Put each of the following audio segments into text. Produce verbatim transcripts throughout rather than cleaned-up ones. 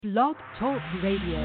Blog Talk Radio.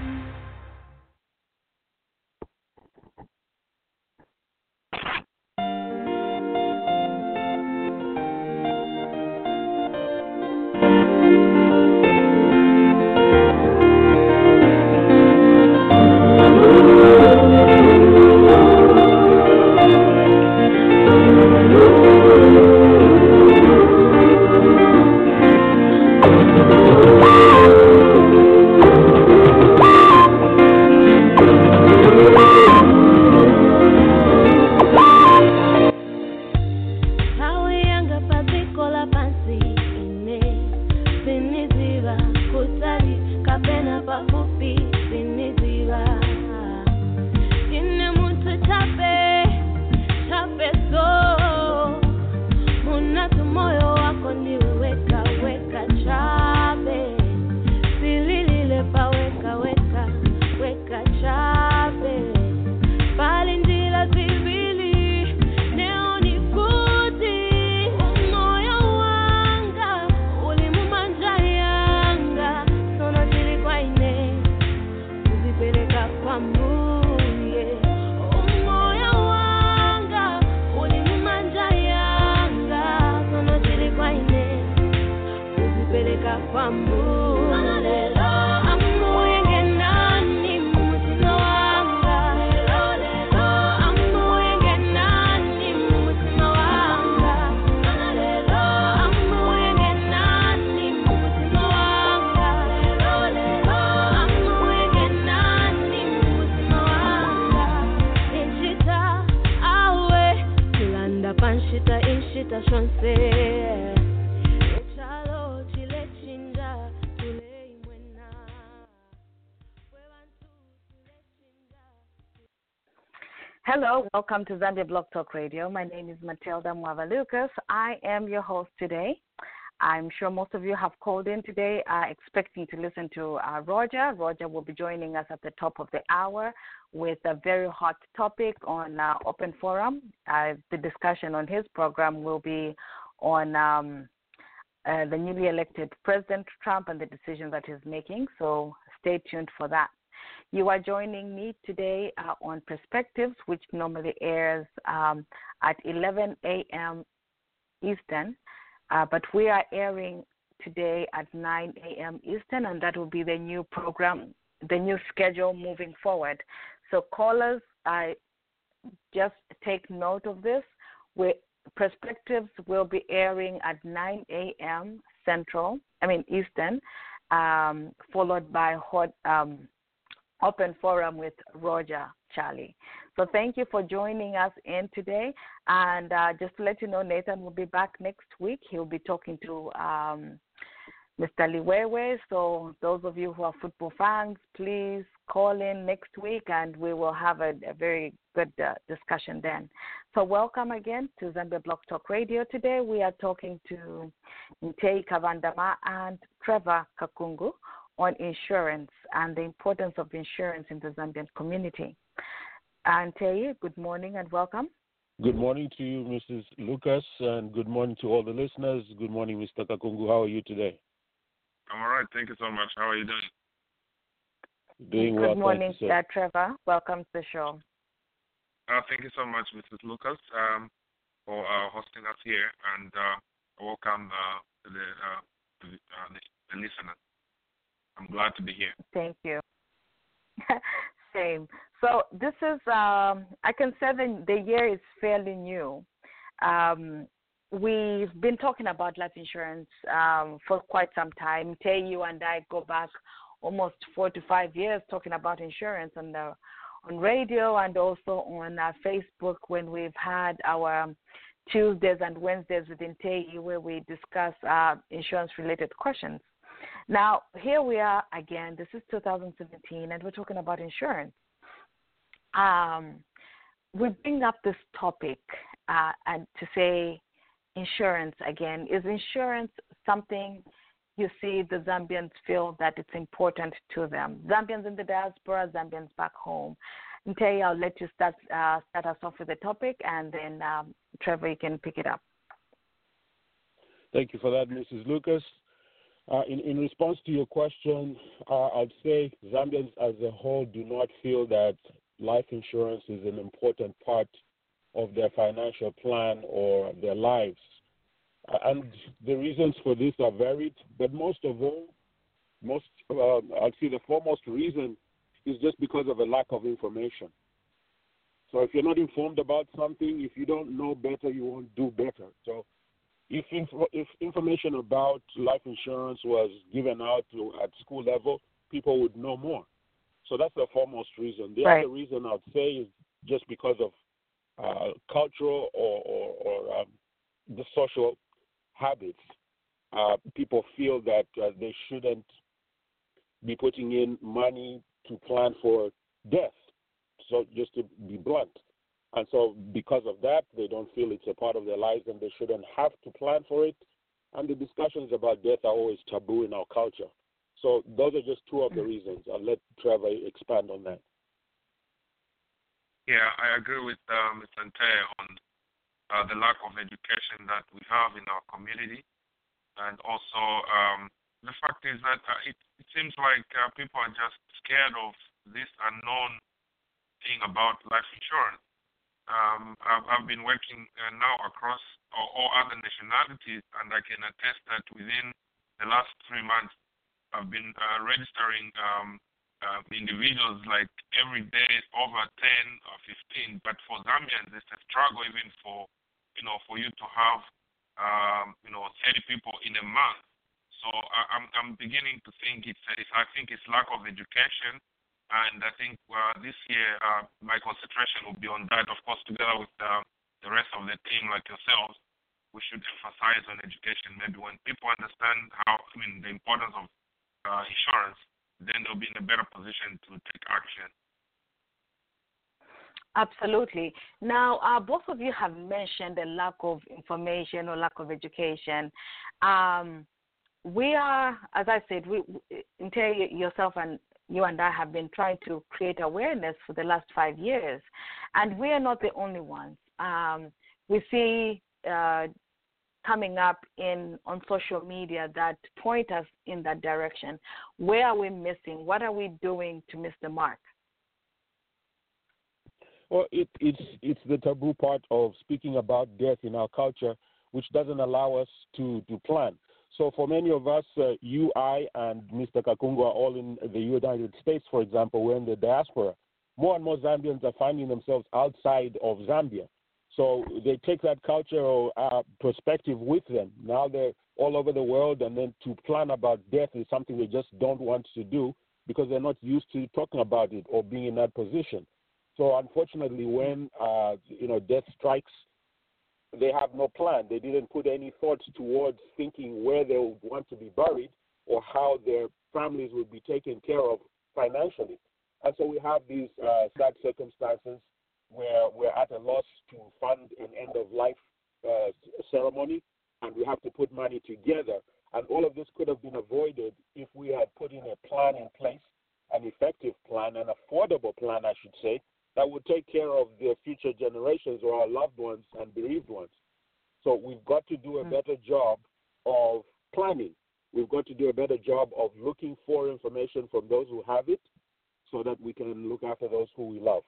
Hello, welcome to Zambia Blog Talk Radio. My name is Matilda Mwava Lucas. I am your host today. I'm sure most of you have called in today uh, expecting to listen to uh, Roger. Roger will be joining us at the top of the hour with a very hot topic on uh, Open Forum. Uh, the discussion on his program will be on um, uh, the newly elected President Trump and the decisions that he's making, so stay tuned for that. You are joining me today uh, on Perspectives, which normally airs um, at eleven a.m. Eastern, uh, but we are airing today at nine a.m. Eastern, and that will be the new program, the new schedule moving forward. So callers, I just take note of this. We, Perspectives will be airing at nine a.m. Central, I mean Eastern, um, followed by hot. Um, Open Forum with Roger Charlie. So thank you for joining us in today. And uh, just to let you know, Nathan will be back next week. He'll be talking to um, Mister Liwewe. So those of you who are football fans, please call in next week and we will have a, a very good uh, discussion then. So welcome again to Zambia Blog Talk Radio. Today we are talking to Ntei Kavandama and Trevor Kakungu on insurance and the importance of insurance in the Zambian community. And Ntei, good morning and welcome. Good morning to you, Missus Lucas, and good morning to all the listeners. Good morning, Mister Kakungu. How are you today? I'm all right. Thank you so much. How are you doing? Doing good well. Good morning, thank you, uh, Trevor. Welcome to the show. Uh, thank you so much, Missus Lucas, um, for uh, hosting us here, and uh, welcome uh, to, the, uh, to the, uh, the, the listeners. I'm glad to be here. Thank you. Same. So this is, um, I can say the, the year is fairly new. Um, we've been talking about life insurance um, for quite some time. Tay, you and I go back almost four to five years talking about insurance on the, on radio and also on uh, Facebook when we've had our um, Tuesdays and Wednesdays with Tay where we discuss uh, insurance-related questions. Now, here we are again. This is two thousand seventeen, and we're talking about insurance. Um, we bring up this topic uh, and to say insurance again. Is insurance something you see the Zambians feel that it's important to them? Zambians in the diaspora, Zambians back home. Ntei, I'll let you start, uh, start us off with the topic, and then um, Trevor, you can pick it up. Thank you for that, Missus Lucas. Uh, in, in response to your question, uh, I'd say Zambians as a whole do not feel that life insurance is an important part of their financial plan or their lives. Uh, and the reasons for this are varied, but most of all, most uh, I'd say the foremost reason is just because of a lack of information. So if you're not informed about something, if you don't know better, you won't do better. So if info, if information about life insurance was given out to, at school level, people would know more. So that's the foremost reason. The right. other reason I'd say is just because of uh, cultural or, or, or um, the social habits. Uh, people feel that uh, they shouldn't be putting in money to plan for death. So just to be blunt. And so because of that, they don't feel it's a part of their lives and they shouldn't have to plan for it. And the discussions about death are always taboo in our culture. So those are just two of the reasons. I'll let Trevor expand on that. Yeah, I agree with uh, Mister Nte on uh, the lack of education that we have in our community. And also um, the fact is that uh, it, it seems like uh, people are just scared of this unknown thing about life insurance. Um, I've, I've been working uh, now across all, all other nationalities, and I can attest that within the last three months, I've been uh, registering um, uh, individuals like every day over ten or fifteen. But for Zambians, it's a struggle even for you know for you to have um, you know thirty people in a month. So I, I'm I'm beginning to think it's, it's I think it's lack of education. And I think uh, this year uh, my concentration will be on that. Of course, together with uh, the rest of the team, like yourselves, we should emphasize on education. Maybe when people understand how, I mean, the importance of uh, insurance, then they'll be in a better position to take action. Absolutely. Now, uh, both of you have mentioned the lack of information or lack of education. Um, we are, as I said, we, Nte, yourself and you and I have been trying to create awareness for the last five years, and we are not the only ones. Um, we see uh, coming up in on social media that point us in that direction. Where are we missing? What are we doing to miss the mark? Well, it, it's it's the taboo part of speaking about death in our culture, which doesn't allow us to, to plan. So for many of us, uh, you, I, and Mister Kakungu are all in the United States, for example. We're in the diaspora. More and more Zambians are finding themselves outside of Zambia. So they take that cultural uh, perspective with them. Now they're all over the world, and then to plan about death is something they just don't want to do because they're not used to talking about it or being in that position. So unfortunately, when uh, you know death strikes, they have no plan. They didn't put any thoughts towards thinking where they would want to be buried or how their families would be taken care of financially. And so we have these uh, sad circumstances where we're at a loss to fund an end-of-life uh, ceremony, and we have to put money together. And all of this could have been avoided if we had put in a plan in place, an effective plan, an affordable plan, I should say, that would take care of the future generations or our loved ones and bereaved ones. So we've got to do a better job of planning. We've got to do a better job of looking for information from those who have it so that we can look after those who we love.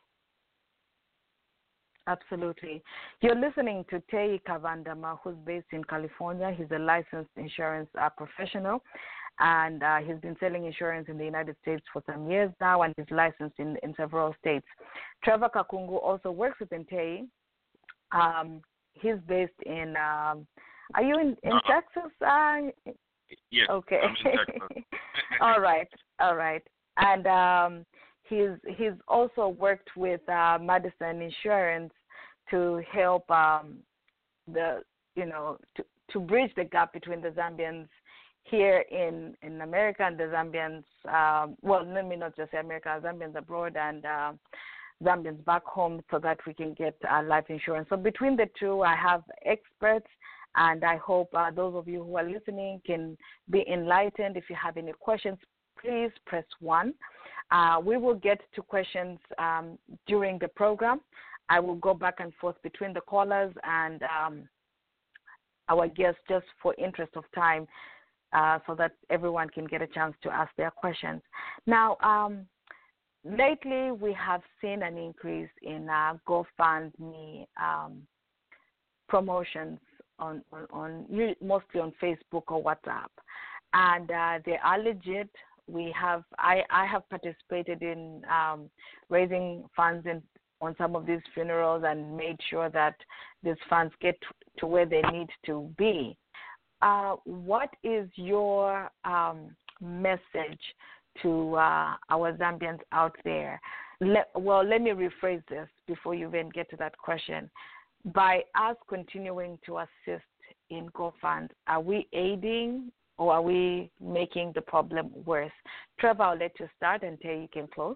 Absolutely. You're listening to Tei Kavandama, who's based in California. He's a licensed insurance uh, professional, and uh, he's been selling insurance in the United States for some years now, and he's licensed in, in several states. Trevor Kakungu also works with Tei. Um, he's based in, um, are you in, in uh, Texas? Uh, yes, okay. I'm in Texas. all right, all right. And um, he's he's also worked with uh, Madison Insurance to help um, the, you know, to, to bridge the gap between the Zambians here in, in America and the Zambians, um, well, let me not just say America, Zambians abroad and uh, Zambians back home so that we can get uh, life insurance. So between the two, I have experts, and I hope uh, those of you who are listening can be enlightened. If you have any questions, please press one. Uh, we will get to questions um, during the program. I will go back and forth between the callers and um, our guests just for interest of time. uh, so that everyone can get a chance to ask their questions. Now, um, lately we have seen an increase in uh, GoFundMe um, promotions on, on, on mostly on Facebook or WhatsApp, and uh, they are legit. We have I, I have participated in um, raising funds in, on some of these funerals and made sure that these funds get to where they need to be. Uh, what is your um, message to uh, our Zambians out there? Let, well, let me rephrase this before you even get to that question. By us continuing to assist in GoFund, are we aiding or are we making the problem worse? Trevor, I'll let you start until you can close.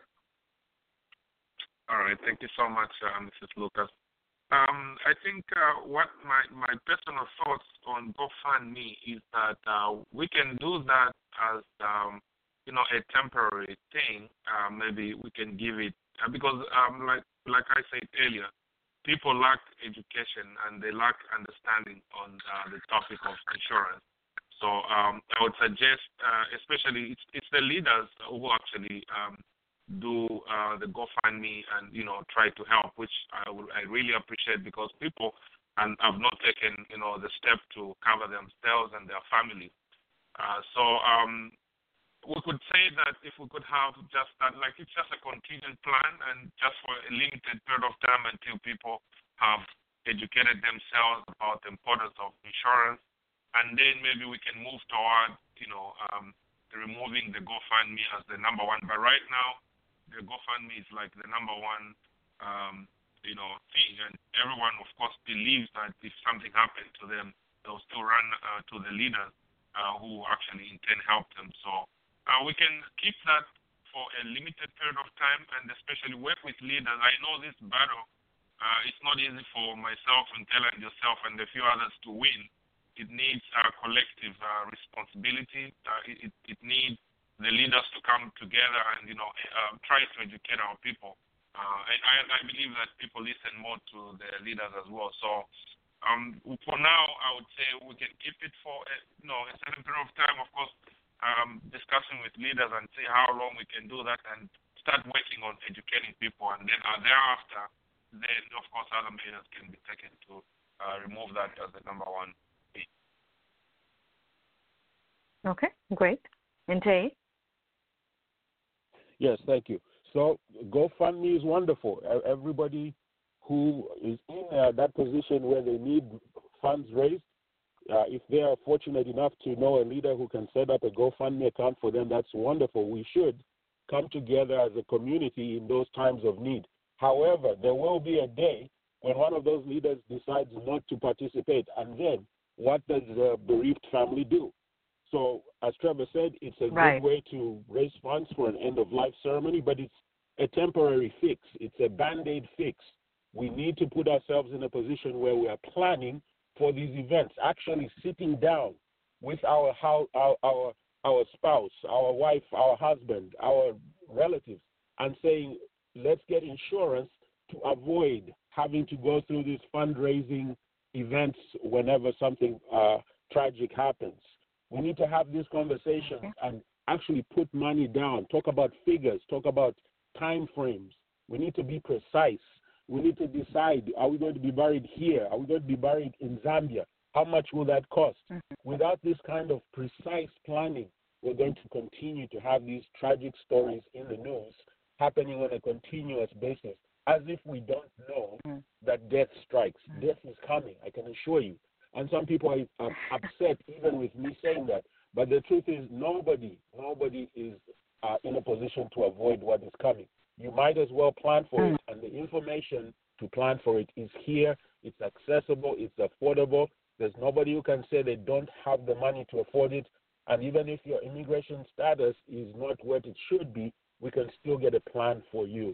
All right. Thank you so much, uh, Missus Lucas. Um, I think uh, what my, my personal thoughts on GoFundMe is that uh, we can do that as, um, you know, a temporary thing. Uh, maybe we can give it, uh, because um, like like I said earlier, people lack education and they lack understanding on uh, the topic of insurance. So um, I would suggest, uh, especially it's, it's the leaders who actually um, do uh, the GoFundMe and, you know, try to help, which I, would, I really appreciate, because people and have not taken, you know, the step to cover themselves and their family. Uh, so um, we could say that if we could have just that, like it's just a contingent plan and just for a limited period of time until people have educated themselves about the importance of insurance, and then maybe we can move toward, you know, um, removing the GoFundMe as the number one. But right now, the GoFundMe is like the number one, um, you know, thing, and everyone, of course, believes that if something happened to them, they'll still run uh, to the leaders uh, who actually intend to help them. So uh, we can keep that for a limited period of time, and especially work with leaders. I know this battle, uh, it's not easy for myself and Tella and yourself and a few others to win. It needs uh, collective uh, responsibility. Uh, it, it needs the leaders to come together and, you know, uh, try to educate our people. Uh, and I, I believe that people listen more to the leaders as well. So um, for now, I would say we can keep it for a, you know, a certain period of time, of course, um, discussing with leaders and see how long we can do that and start working on educating people. And then uh, thereafter, then, of course, other measures can be taken to uh, remove that as the number one thing. Okay, great. And Tay? Yes, thank you. So GoFundMe is wonderful. Everybody who is in uh, that position where they need funds raised, uh, if they are fortunate enough to know a leader who can set up a GoFundMe account for them, that's wonderful. We should come together as a community in those times of need. However, there will be a day when one of those leaders decides not to participate, and then what does the bereaved family do? So, as Trevor said, it's a right. good way to raise funds for an end-of-life ceremony, but it's a temporary fix. It's a Band-Aid fix. We need to put ourselves in a position where we are planning for these events, actually sitting down with our, our, our, our spouse, our wife, our husband, our relatives, and saying, let's get insurance to avoid having to go through these fundraising events whenever something uh, tragic happens. We need to have these conversations okay. and actually put money down, talk about figures, talk about time frames. We need to be precise. We need to decide, are we going to be buried here? Are we going to be buried in Zambia? How much will that cost? Mm-hmm. Without this kind of precise planning, we're going to continue to have these tragic stories in the news happening on a continuous basis, as if we don't know mm-hmm. that death strikes. Mm-hmm. Death is coming, I can assure you. And some people are, are upset even with me saying that. But the truth is nobody, nobody is uh, in a position to avoid what is coming. You might as well plan for it, and the information to plan for it is here. It's accessible. It's affordable. There's nobody who can say they don't have the money to afford it. And even if your immigration status is not what it should be, we can still get a plan for you.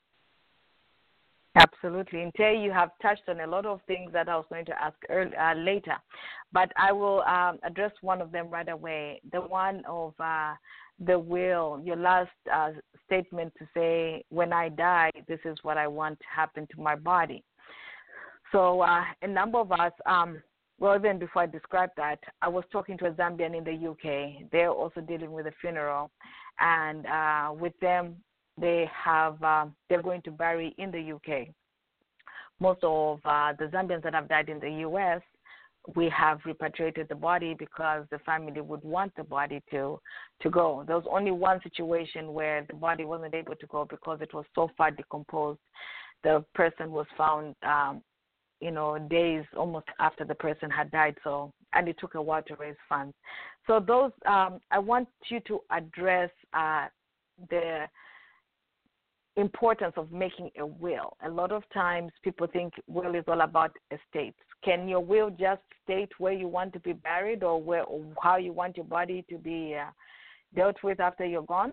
Absolutely. And Tay, you have touched on a lot of things that I was going to ask early, uh, later, but I will um, address one of them right away. The one of uh, the will, your last uh, statement to say, when I die, this is what I want to happen to my body. So uh, a number of us, um, well, then before I describe that, I was talking to a Zambian in the U K. They're also dealing with a funeral, and uh, with them, they have um, they're going to bury in the U K. Most of uh, the Zambians that have died in the U S, we have repatriated the body because the family would want the body to to go. There was only one situation where the body wasn't able to go because it was so far decomposed. The person was found, um, you know, days almost after the person had died. So, and it took a while to raise funds. So those, um, I want you to address uh, the importance of making a will. A lot of times people think will is all about estates. Can your will just state where you want to be buried, or where, or how you want your body to be uh, dealt with after you're gone?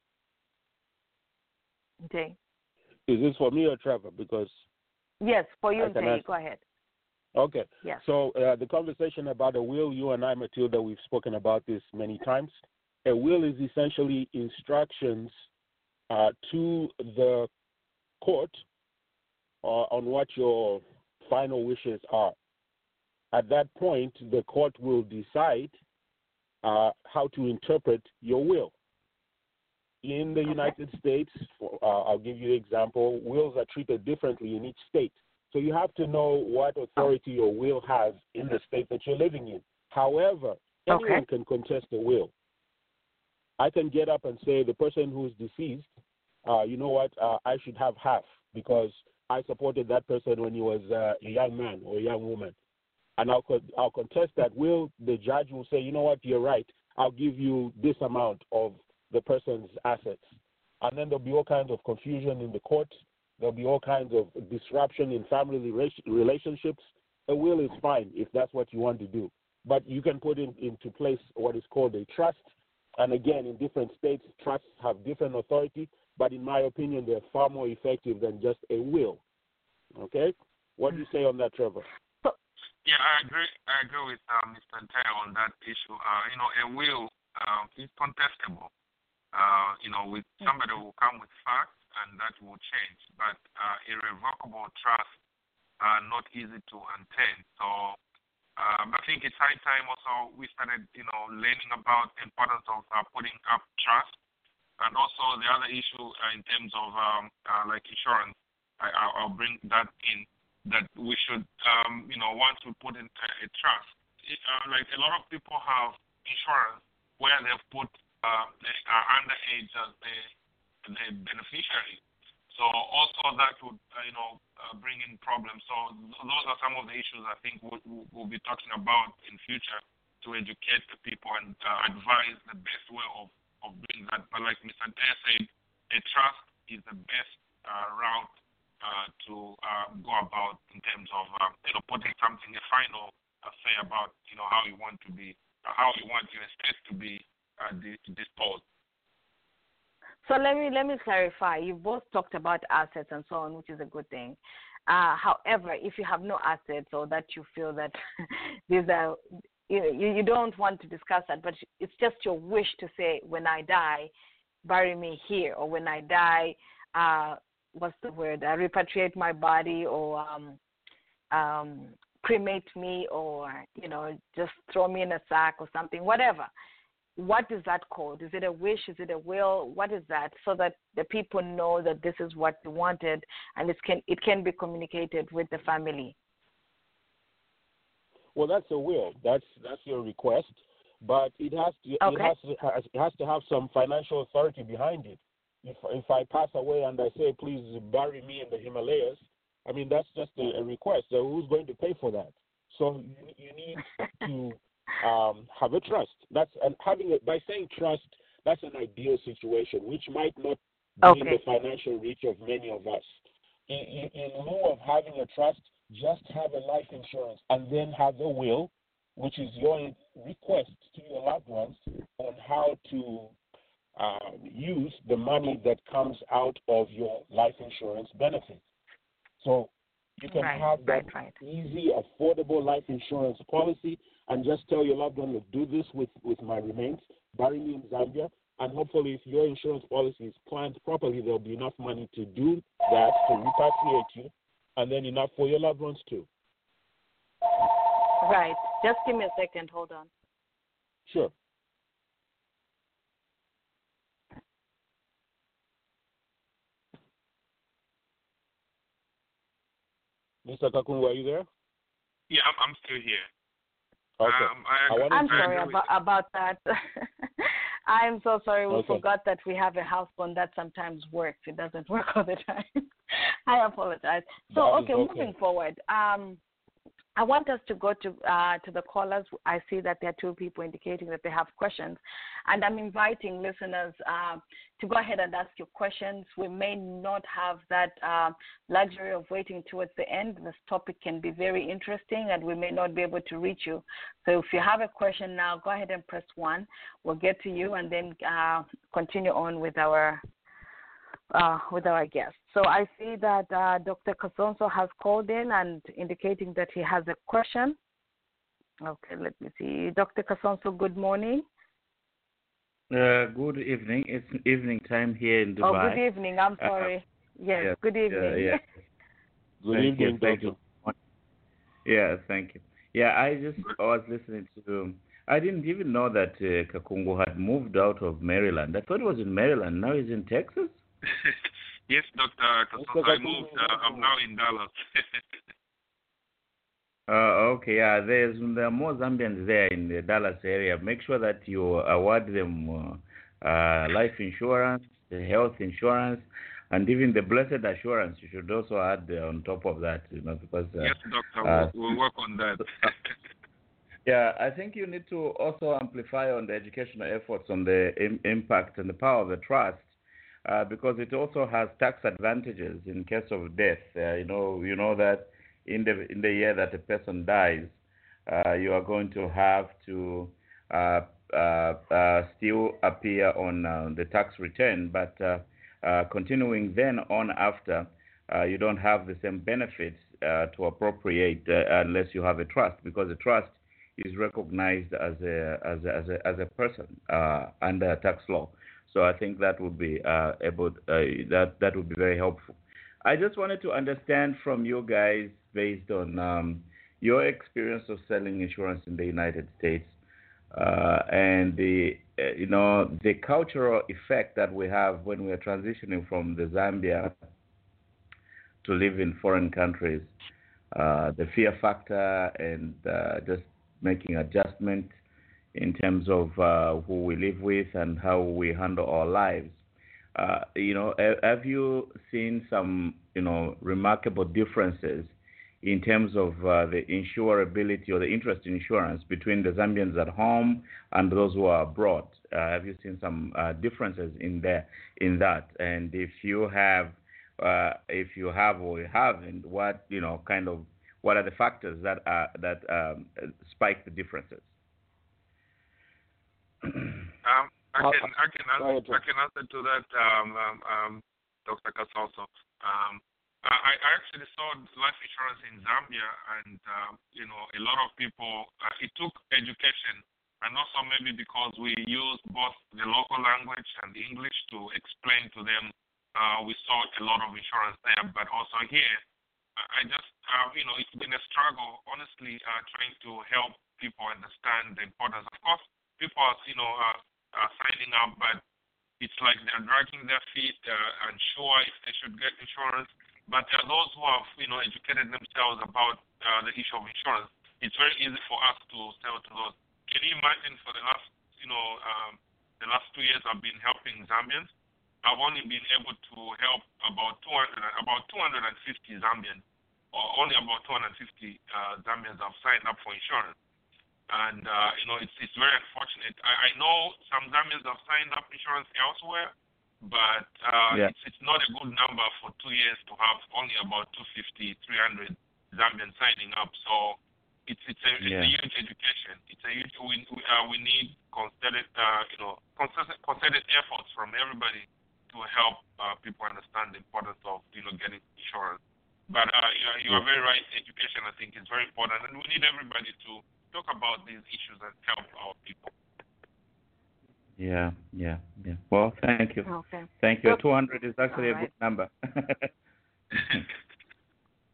Okay. Is this for me or Trevor? Because yes, for you, Nte. Go ahead. Okay. Yes. So uh, the conversation about a will, you and I, Matilda, we've spoken about this many times. A will is essentially instructions uh, to the court uh, on what your final wishes are. At that point, the court will decide uh, how to interpret your will. In the United States, uh, I'll give you an example, wills are treated differently in each state. So you have to know what authority your will has in the state that you're living in. However, anyone Okay. can contest a will. I can get up and say the person who's deceased, uh, you know what, uh, I should have half because I supported that person when he was uh, a young man or a young woman. And I'll, I'll contest that will. The judge will say, you know what, you're right. I'll give you this amount of the person's assets. And then there'll be all kinds of confusion in the court. There'll be all kinds of disruption in family relationships. A will is fine if that's what you want to do. But you can put in, into place what is called a trust. And again, in different states, trusts have different authority. But in my opinion, they're far more effective than just a will. Okay? What do you say on that, Trevor? Yeah, I agree. I agree with uh, Mister Nte on that issue. Uh, you know, a will uh, is contestable. Uh, you know, with somebody will come with facts, and that will change. But uh, irrevocable trust are not easy to attain. So um, I think it's high time also we started, you know, learning about the importance of uh, putting up trust, and also the other issue uh, in terms of um, uh, like insurance. I, I'll bring that in. That we should, um, you know, once we put in a, a trust, it, uh, like a lot of people have insurance where they've put uh, they are underage as the, the beneficiary. So also that would, uh, you know, uh, bring in problems. So those are some of the issues I think we'll, we'll be talking about in future to educate the people and uh, advise the best way of, of doing that. But like Mister Nte said, a trust is the best uh, route Uh, to uh, go about in terms of uh, you know putting something a final uh, say about you know how you want to be uh, how you want your estate to be uh, di- disposed. So let me let me clarify. You both talked about assets and so on, which is a good thing. Uh, however, if you have no assets or that you feel that these are you, you don't want to discuss that, but it's just your wish to say, when I die, bury me here, or when I die. Uh, what's the word, uh, repatriate my body, or um, um, cremate me, or, you know, just throw me in a sack or something, whatever. What is that called? Is it a wish? Is it a will? What is that? So that the people know that this is what they wanted, and it can, it can be communicated with the family. Well, that's a will. That's that's your request, but it has to Okay. it has to has, it has to have some financial authority behind it. If if I pass away and I say, please bury me in the Himalayas, I mean, that's just a, a request. So who's going to pay for that? So you, you need to um, have a trust. That's and having it by saying trust. That's an ideal situation, which might not be Okay. in the financial reach of many of us. In, in, in lieu of having a trust, just have a life insurance and then have a will, which is your request to your loved ones on how to Uh, use the money that comes out of your life insurance benefits. So you can right, have that right, right. easy, affordable life insurance policy and just tell your loved one to do this with, with my remains, bury me in Zambia, and hopefully if your insurance policy is planned properly, there'll be enough money to do that, to repatriate you, and then enough for your loved ones too. Right. Just give me a second. Hold on. Sure. Mister Kakungu, are you there? Yeah, I'm, I'm still here. Okay. Um, I, I'm to- sorry about, about that. I'm so sorry. We Okay. forgot that we have a house phone that sometimes works. It doesn't work all the time. I apologize. So, That is okay, okay. moving forward. Um, I want us to go to uh, to the callers. I see that there are two people indicating that they have questions, and I'm inviting listeners uh, to go ahead and ask your questions. We may not have that uh, luxury of waiting towards the end. This topic can be very interesting, and we may not be able to reach you. So if you have a question now, go ahead and press one. We'll get to you, and then uh, continue on with our uh, with our guest. So I see that uh, Doctor Kasonso has called in and indicating that he has a question. Okay, let me see. Doctor Kasonso, good morning. Uh, good evening. It's evening time here in Dubai. Oh, good evening. I'm sorry. Uh, yes, yes, good evening. Uh, yeah. Good thank evening, you, thank Doctor. you. Yeah, thank you. Yeah, I just I was listening to. I didn't even know that uh, Kakungu had moved out of Maryland. I thought it was in Maryland. Now he's in Texas. Yes, Doctor Kasonso, I moved. Uh, I'm now in Dallas. uh, okay, yeah. There's there are more Zambians there in the Dallas area. Make sure that you award them uh, uh, life insurance, health insurance, and even the blessed assurance. You should also add uh, on top of that, you know, because uh, yes, Doctor, uh, we'll, we'll work on that. Yeah, I think you need to also amplify on the educational efforts on the im- impact and the power of the trust. Uh, because it also has tax advantages in case of death. Uh, you know, you know that in the in the year that a person dies, uh, you are going to have to uh, uh, uh, still appear on uh, the tax return, but uh, uh, continuing then on after, uh, you don't have the same benefits uh, to appropriate uh, unless you have a trust, because a trust is recognized as a as a as a, as a person uh, under tax law. So I think that would be uh, able uh, that that would be very helpful. I just wanted to understand from you guys, based on um, your experience of selling insurance in the United States, uh, and the uh, you know the cultural effect that we have when we are transitioning from the Zambia to live in foreign countries, uh, the fear factor, and uh, just making adjustment in terms of uh, who we live with and how we handle our lives. Uh, you know, have you seen some, you know, remarkable differences in terms of uh, the insurability or the interest in insurance between the Zambians at home and those who are abroad? Uh, have you seen some uh, differences in there, in that? And if you have, uh, if you have or you haven't, what, you know, kind of, what are the factors that are, that um, spike the differences? um, I can I can answer, I can answer to that, um, um, um, Doctor Kasonso. Um, I, I actually saw life insurance in Zambia, and uh, you know, a lot of people. Uh, it took education, and also maybe because we used both the local language and the English to explain to them. Uh, we saw a lot of insurance there, but also here, I just uh, you know, it's been a struggle, honestly, uh, trying to help people understand the importance. Of course, people are, you know, uh, uh, signing up, but it's like they're dragging their feet, uh, unsure if they should get insurance. But there are those who have, you know, educated themselves about uh, the issue of insurance. It's very easy for us to sell to those. Can you imagine for the last, you know, um, the last two years I've been helping Zambians. I've only been able to help about two hundred, about two hundred fifty Zambians, or only about two hundred fifty uh, Zambians have signed up for insurance. And, uh, you know, it's it's very unfortunate. I, I know some Zambians have signed up insurance elsewhere, but uh, yeah. it's it's not a good number for two years to have only about two hundred fifty, three hundred Zambians signing up. So it's it's a, it's yeah. a huge education. It's a huge, we, we, uh, we need concerted, uh, you know, concerted, concerted efforts from everybody to help uh, people understand the importance of, you know, getting insurance. But uh, you, you are very right. Education, I think, is very important, and we need everybody to talk about these issues and help our people. Yeah, yeah, yeah. Well, thank you. Okay. Thank you. two hundred is actually All a good right. number.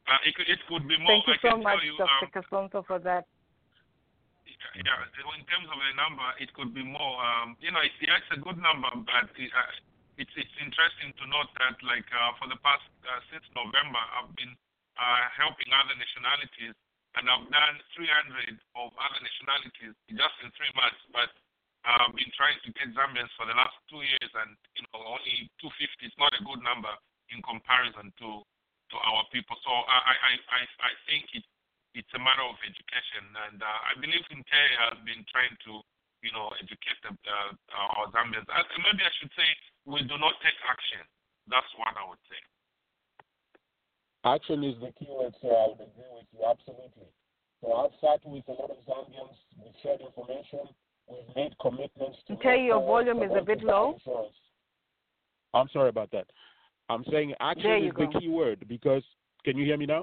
Uh, it, could, it could be more. Thank you I so can much, tell you, Doctor um, Kasonso, for that. Yeah, in terms of the number, it could be more. Um, you know, it's, yeah, it's a good number, but it, uh, it's it's interesting to note that, like, uh, for the past uh, since November, I've been uh, helping other nationalities, and I've done three hundred of other nationalities just in three months. But uh, I've been trying to get Zambians for the last two years, and you know, only two hundred fifty. It's not a good number in comparison to to our people. So I I I, I think it. It's a matter of education, and uh, I believe Interi has been trying to, you know, educate the, uh, our Zambians. Uh, maybe I should say we do not take action. That's what I would say. Action is the key word, sir. I would agree with you absolutely. So I've sat with a lot of Zambians. We've shared information. We've made commitments to. Okay, your volume is a bit low. Insurance. I'm sorry about that. I'm saying action is go. the key word because. Can you hear me now?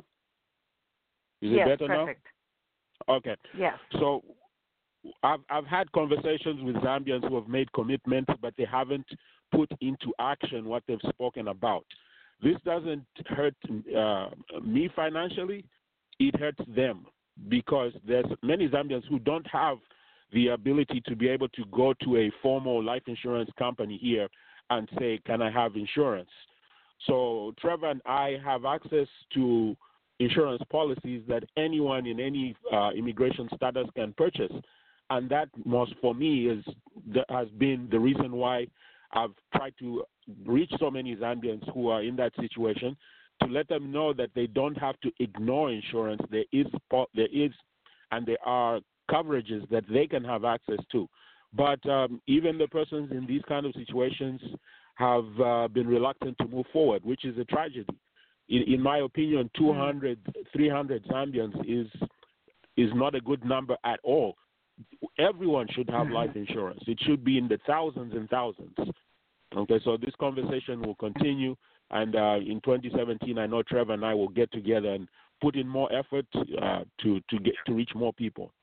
Is yes, it better perfect. now? Okay. Yes. So I've I've had conversations with Zambians who have made commitments, but they haven't put into action what they've spoken about. This doesn't hurt uh, me financially; it hurts them because there's many Zambians who don't have the ability to be able to go to a formal life insurance company here and say, "Can I have insurance?" So Trevor and I have access to insurance policies that anyone in any uh, immigration status can purchase, and that most for me is that has been the reason why I've tried to reach so many Zambians who are in that situation to let them know that they don't have to ignore insurance. There is there is and there are coverages that they can have access to, but um, even the persons in these kind of situations have uh, been reluctant to move forward, which is a tragedy. In, in my opinion, two hundred, three hundred Zambians is is not a good number at all. Everyone should have life insurance. It should be in the thousands and thousands. Okay, so this conversation will continue, and uh, in twenty seventeen, I know Trevor and I will get together and put in more effort uh, to to get to reach more people.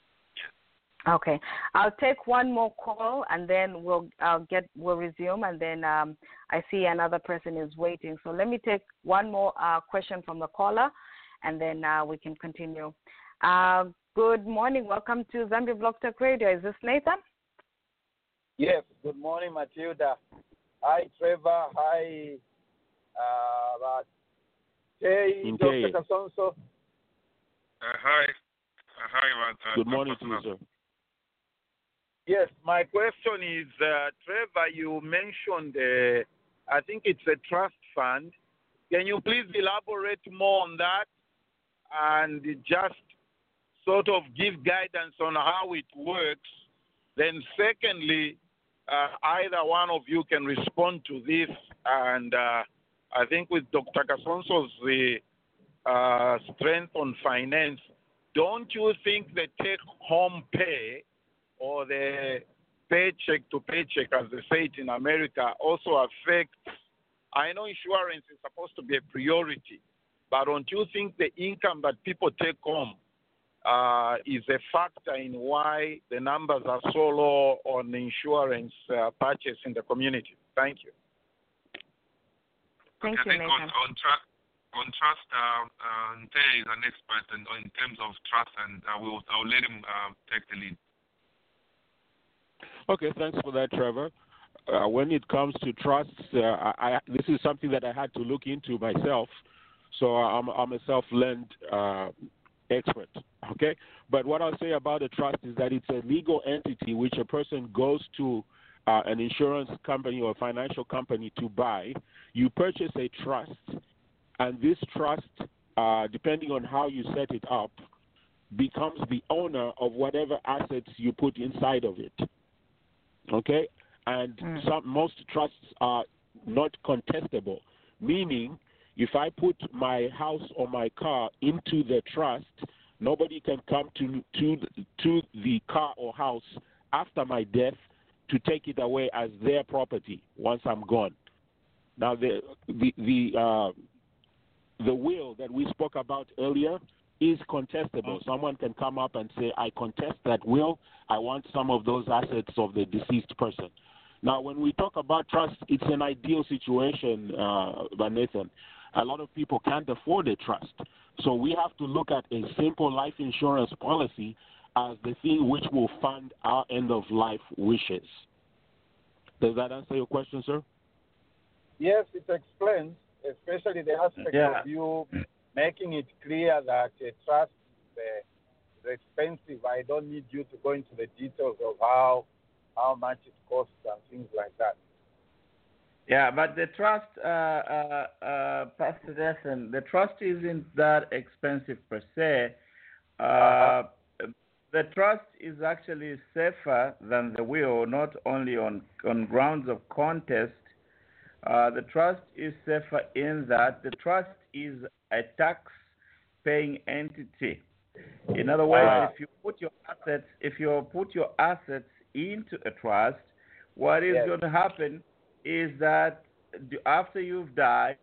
Okay, I'll take one more call and then we'll I'll get we'll resume, and then um, I see another person is waiting. So let me take one more uh, question from the caller, and then uh, we can continue. Uh, good morning, welcome to Zambia Blog Talk Radio. Is this Nathan? Yes. Good morning, Matilda. Hi, Trevor. Hi, uh, hey, Doctor Kasonso. Uh, hi. Uh, hi, uh, Good morning to you, sir. Yes, my question is, uh, Trevor, you mentioned, uh, I think it's a trust fund. Can you please elaborate more on that and just sort of give guidance on how it works? Then secondly, uh, either one of you can respond to this. And uh, I think with Doctor Kasonso's uh, strength on finance, don't you think the take-home pay or the paycheck to paycheck, as they say it in America, also affects? I know insurance is supposed to be a priority, but don't you think the income that people take home uh, is a factor in why the numbers are so low on insurance uh, purchase in the community? Thank you. Thank okay, you, I think Nathan. on, on, tra- on trust, uh, uh, Nte is an expert in, in terms of trust, and I will I'll let him uh, take the lead. Okay, thanks for that, Trevor. Uh, when it comes to trusts, uh, I, I, this is something that I had to look into myself. So I'm, I'm a self-lend uh, expert, okay? But what I'll say about a trust is that it's a legal entity which a person goes to uh, an insurance company or financial company to buy. You purchase a trust, and this trust, uh, depending on how you set it up, becomes the owner of whatever assets you put inside of it. Okay, and mm. some most trusts are not contestable, meaning if I put my house or my car into the trust, nobody can come to to to the car or house after my death to take it away as their property once I'm gone. Now the the the uh, the will that we spoke about earlier is contestable. Someone can come up and say, I contest that will. I want some of those assets of the deceased person. Now, when we talk about trust, it's an ideal situation, uh, Van Nathan. a lot of people can't afford a trust. So we have to look at a simple life insurance policy as the thing which will fund our end-of-life wishes. Does that answer your question, sir? Yes, it explains, especially the aspect Yeah. of you making it clear that a trust is, uh, is expensive. I don't need you to go into the details of how how much it costs and things like that. Yeah, but the trust, uh, uh, uh, Pastor Desson, the trust isn't that expensive per se. Uh, Uh-huh. The trust is actually safer than the will, not only on, on grounds of contest. Uh, the trust is safer in that the trust is a tax-paying entity. In other words, Ah. if you put your assets, if you put your assets into a trust, what is Yes. going to happen is that after you've died,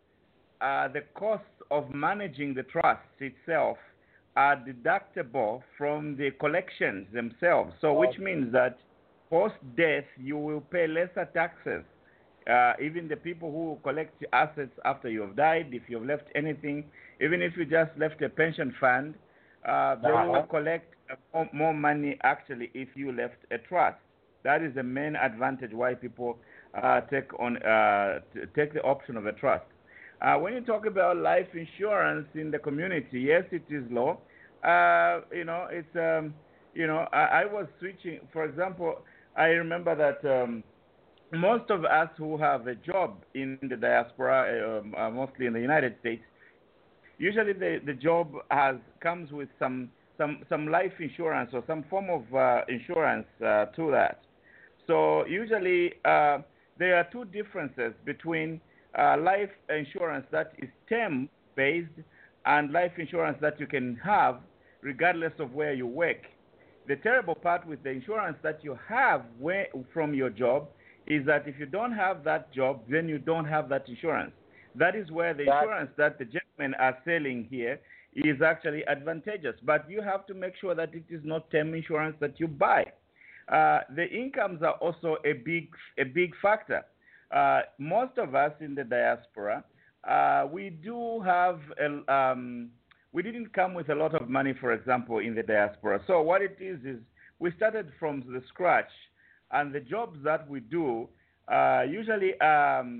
uh, the costs of managing the trust itself are deductible from the collections themselves. So, which Okay. means that post-death you will pay lesser taxes. Uh, even the people who collect assets after you have died, if you've left anything, even if you just left a pension fund, uh, they Uh-huh. will collect more, more money actually if you left a trust. That is the main advantage why people uh, take on uh, t- take the option of a trust. Uh, when you talk about life insurance in the community, yes, it is low. Uh, you know, it's um, you know, I, I was switching. For example, I remember that um, most of us who have a job in the diaspora, um, uh, mostly in the United States, usually the, the job has comes with some some some life insurance or some form of uh, insurance uh, to that. So usually uh, there are two differences between uh, life insurance that is term based and life insurance that you can have regardless of where you work. The terrible part with the insurance that you have where, from your job is that if you don't have that job, then you don't have that insurance. That is where the That- insurance that the gentlemen are selling here is actually advantageous. But you have to make sure that it is not term insurance that you buy. Uh, the incomes are also a big a big factor. Uh, most of us in the diaspora, uh, we do have a, um, we didn't come with a lot of money, for example, in the diaspora. So what it is is we started from the scratch, and the jobs that we do uh, usually, um,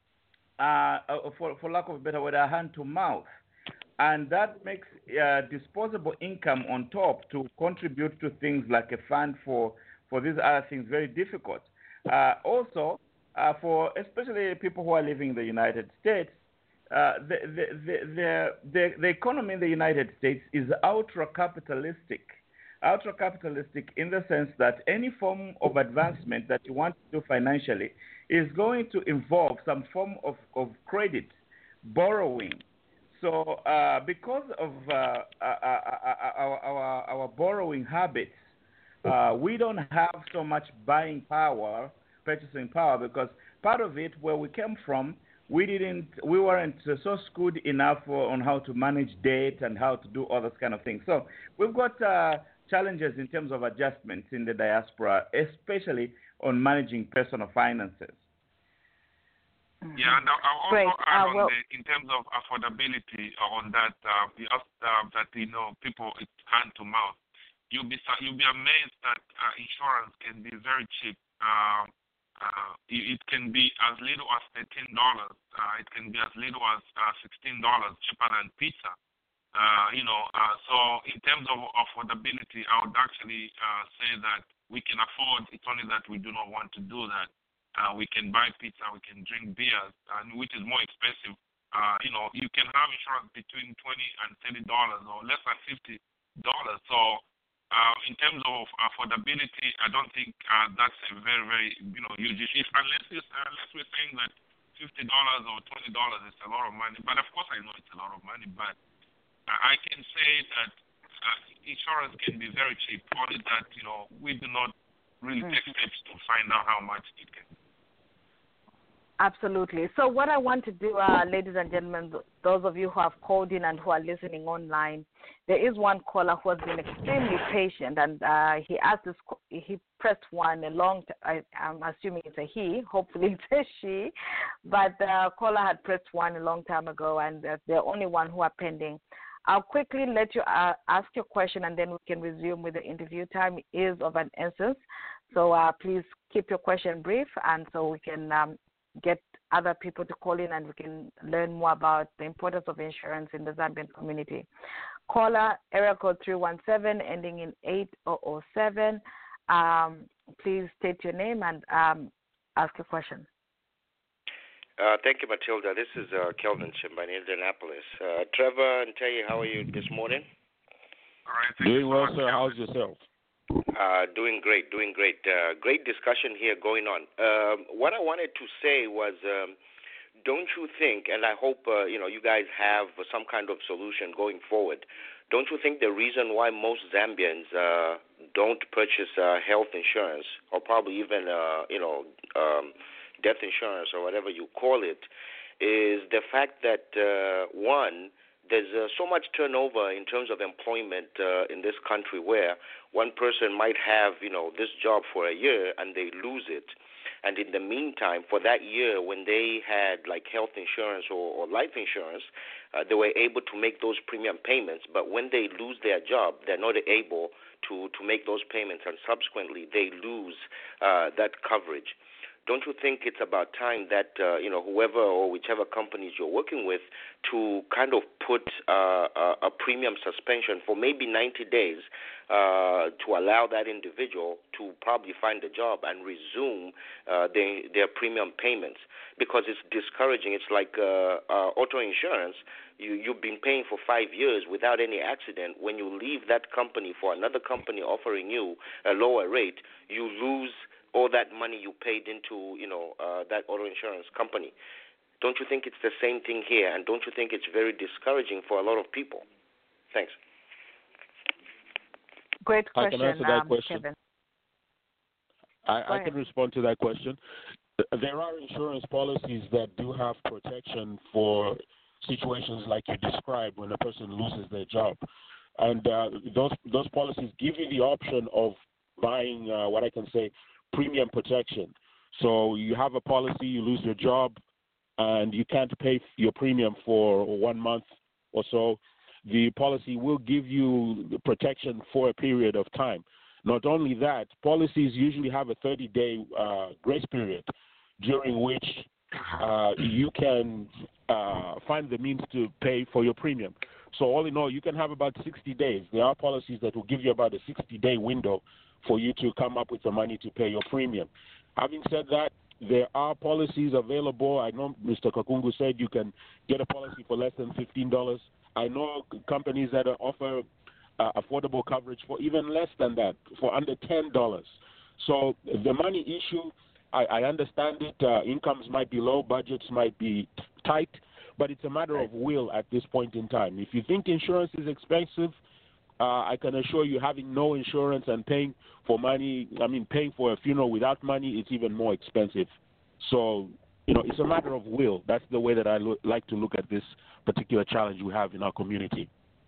uh, for for lack of a better word, are hand to mouth. And that makes uh, disposable income on top to contribute to things like a fund for, for these other things very difficult. Uh, also, uh, for especially people who are living in the United States, uh, the, the, the, the, the, the economy in the United States is ultra-capitalistic. Ultra-capitalistic in the sense that any form of advancement that you want to do financially is going to involve some form of, of credit, borrowing. So, uh, because of uh, uh, our, our, our borrowing habits, uh, we don't have so much buying power, purchasing power, because part of it, where we came from, we didn't, we weren't so skilled enough on how to manage debt and how to do all those kind of things. So, we've got uh, challenges in terms of adjustments in the diaspora, especially on managing personal finances. Yeah, and I'll also Great. add Uh, on well- the, in terms of affordability on that, uh, you asked uh, that, you know, people, it's hand to mouth. You'll be you'll be amazed that uh, insurance can be very cheap. Uh, uh, it, it can be as little as thirteen dollars. Uh, it can be as little as uh, sixteen dollars, cheaper than pizza. Uh, you know, uh, so in terms of affordability, I would actually uh, say that we can afford. It's only that we do not want to do that. Uh, we can buy pizza, we can drink beers, and which is more expensive. Uh, you know, you can have insurance between twenty and thirty dollars, or less than fifty dollars. So, uh, in terms of affordability, I don't think uh, that's a very, very, you know, huge issue. If, unless it's, uh, unless we're saying that fifty dollars or twenty dollars is a lot of money, but of course I know it's a lot of money. But I can say that uh, insurance can be very cheap. Only that, you know, we do not really take steps to find out how much it can be. Absolutely. So what I want to do, uh, ladies and gentlemen, th- those of you who have called in and who are listening online, there is one caller who has been extremely patient, and uh, he asked this, he pressed one a long t- I, I'm assuming it's a he, hopefully it's a she, but the caller had pressed one a long time ago, and uh, the only one who are pending. I'll quickly let you uh, ask your question, and then we can resume with the interview. Time is of an essence, so uh, please keep your question brief, and so we can um, get other people to call in and we can learn more about the importance of insurance in the Zambian community. Caller, area code three one seven, ending in eight zero zero seven. Um, please state your name and um, ask your question. Uh, thank you, Matilda. This is uh, Kelvin Chimba in Indianapolis. Uh, Trevor and Terry, how are you this morning? All right, thank Doing you so well, much, sir. Kelvin. How's yourself? Uh, doing great, doing great. Uh, great discussion here going on. Um, what I wanted to say was, um, don't you think, and I hope uh, you know you guys have some kind of solution going forward. Don't you think the reason why most Zambians uh, don't purchase uh, health insurance, or probably even uh, you know um, death insurance or whatever you call it, is the fact that uh, one, there's uh, so much turnover in terms of employment uh, in this country where one person might have, you know, this job for a year and they lose it. And in the meantime, for that year, when they had like health insurance or, or life insurance, uh, they were able to make those premium payments. But when they lose their job, they're not able to, to make those payments, and subsequently they lose uh, that coverage. Don't you think it's about time that, uh, you know, whoever or whichever companies you're working with to kind of put uh, a, a premium suspension for maybe ninety days uh, to allow that individual to probably find a job and resume uh, their, their premium payments? Because it's discouraging. It's like uh, uh, auto insurance. You, you've been paying for five years without any accident. When you leave that company for another company offering you a lower rate, you lose all that money you paid into, you know, uh, that auto insurance company. Don't you think it's the same thing here? And don't you think it's very discouraging for a lot of people? Thanks. Great question, I can answer that um, question. Kevin. I, I can respond to that question. There are insurance policies that do have protection for situations like you described when a person loses their job. And uh, those those policies give you the option of buying uh, what I can say premium protection. So you have a policy, you lose your job, and you can't pay your premium for one month or so. The policy will give you the protection for a period of time. Not only that, policies usually have a thirty-day uh, grace period during which uh, you can uh, find the means to pay for your premium. So all in all, you can have about sixty days. There are policies that will give you about a sixty-day window for you to come up with the money to pay your premium. Having said that, there are policies available. I know Mister Kakungu said you can get a policy for less than fifteen dollars. I know companies that offer uh, affordable coverage for even less than that, for under ten dollars. So the money issue, I, I understand it. Uh, incomes might be low, budgets might be tight, but it's a matter of will at this point in time. If you think insurance is expensive, uh, I can assure you having no insurance and paying for money, I mean paying for a funeral without money, it's even more expensive. So, you know, it's a matter of will. That's the way that I lo- like to look at this particular challenge we have in our community.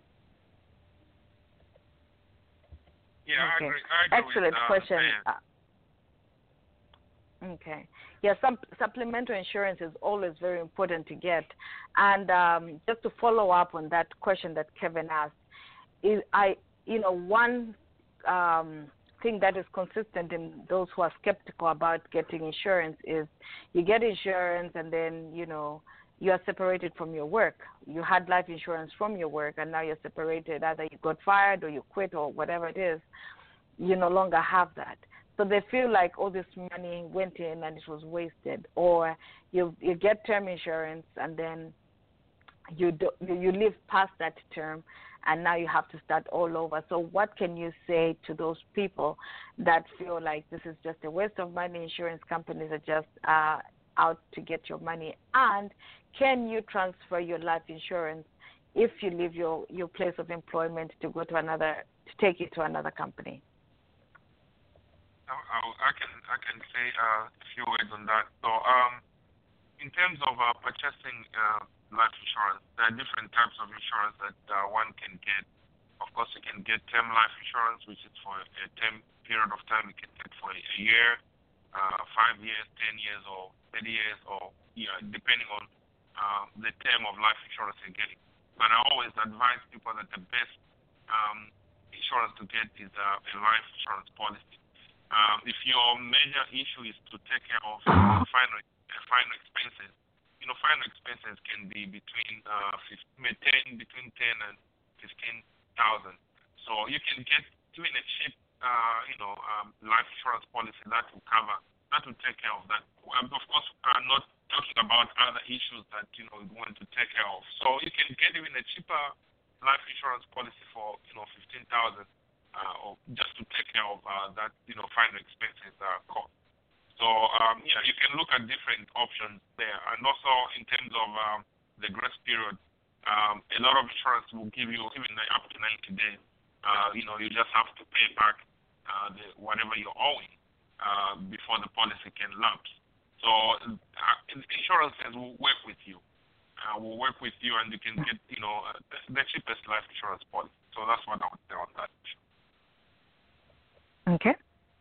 Yeah, Okay. I agree. I agree Excellent with, uh, question. Dan. Uh, okay. Yeah, some supplemental insurance is always very important to get. And um, just to follow up on that question that Kevin asked, is I, you know, one um, thing that is consistent in those who are skeptical about getting insurance is you get insurance and then, you know, you are separated from your work. You had life insurance from your work and now you're separated. Either you got fired or you quit or whatever it is. You no longer have that. So they feel like all this money went in and it was wasted. Or you you get term insurance and then you do, you live past that term and now you have to start all over. So what can you say to those people that feel like this is just a waste of money, insurance companies are just uh, out to get your money? And can you transfer your life insurance if you leave your, your place of employment to go to another, to take it to another company? I, I, I can I can say uh, a few words on that. So um, in terms of uh, purchasing uh, life insurance, there are different types of insurance that uh, one can get. Of course, you can get term life insurance, which is for a term period of time. You can get for a year, uh, five years, ten years, or thirty years, or yeah, depending on uh, the term of life insurance you're getting. But I always advise people that the best um, insurance to get is uh, a life insurance policy. Um, if your major issue is to take care of uh, final uh, final expenses, you know, final expenses can be between uh, fifteen, ten, between ten and fifteen thousand. So you can get even a cheap, uh, you know, um, life insurance policy that will cover, that will take care of that. Um, of course, I'm not talking about other issues that you know you want to take care of. So you can get even a cheaper life insurance policy for you know fifteen thousand, uh, or just to take care of uh, that you know final expenses uh, cost. So um, yeah, you can look at different options there, and also in terms of um, the grace period, um, a lot of insurance will give you even up to ninety days. Uh, you know, you just have to pay back uh, the, whatever you're owing uh, before the policy can lapse. So uh, insurances will work with you. Uh, will work with you, and you can get you know uh, the, the cheapest life insurance policy. So that's what I would say on that issue. Okay.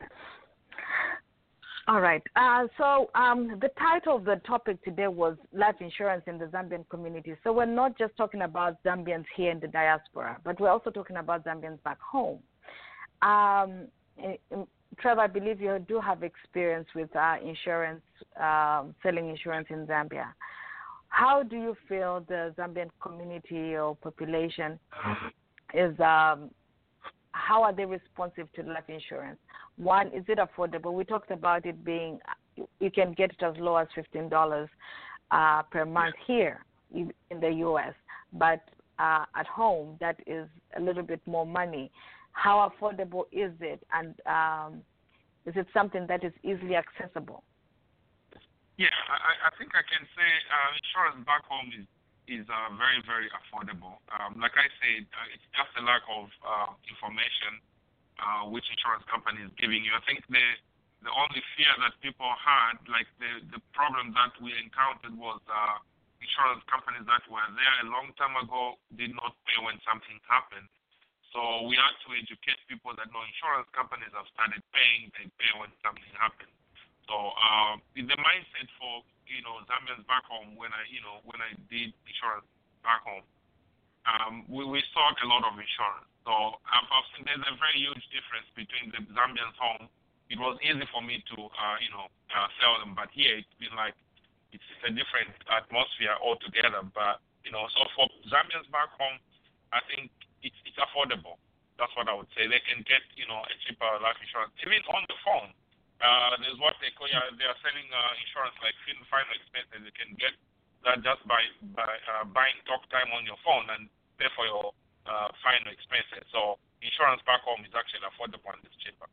All right. Uh, so um, the title of the topic today was life insurance in the Zambian community. So we're not just talking about Zambians here in the diaspora, but we're also talking about Zambians back home. Um, Trevor, I believe you do have experience with uh, insurance, um, selling insurance in Zambia. How do you feel the Zambian community or population is, um, how are they responsive to life insurance? One, is it affordable? We talked about it being, you can get it as low as fifteen dollars uh, per month here in the U S, but uh, at home, that is a little bit more money. How affordable is it, and um, is it something that is easily accessible? Yeah, I, I think I can say uh, insurance back home is is uh, very, very affordable. Um, like I said, uh, it's just a lack of uh, information uh, which insurance company is giving you. I think the the only fear that people had, like the, the problem that we encountered was uh, insurance companies that were there a long time ago did not pay when something happened. So we had to educate people that no, insurance companies have started paying, they pay when something happens. So uh, in the mindset for, you know, Zambians back home, when I, you know, when I did insurance back home, um, we, we sought a lot of insurance. So I've, I've seen there's a very huge difference between the Zambians home. It was easy for me to, uh, you know, uh, sell them, but here it's been like, it's, it's a different atmosphere altogether. But, you know, so for Zambians back home, I think it's, it's affordable. That's what I would say. They can get, you know, a cheaper life insurance, even on the phone. Uh, there's what they call, yeah, they are selling uh, insurance like final expenses. You can get that just by by uh, buying talk time on your phone and pay for your uh, final expenses. So insurance back home is actually affordable and it's cheaper.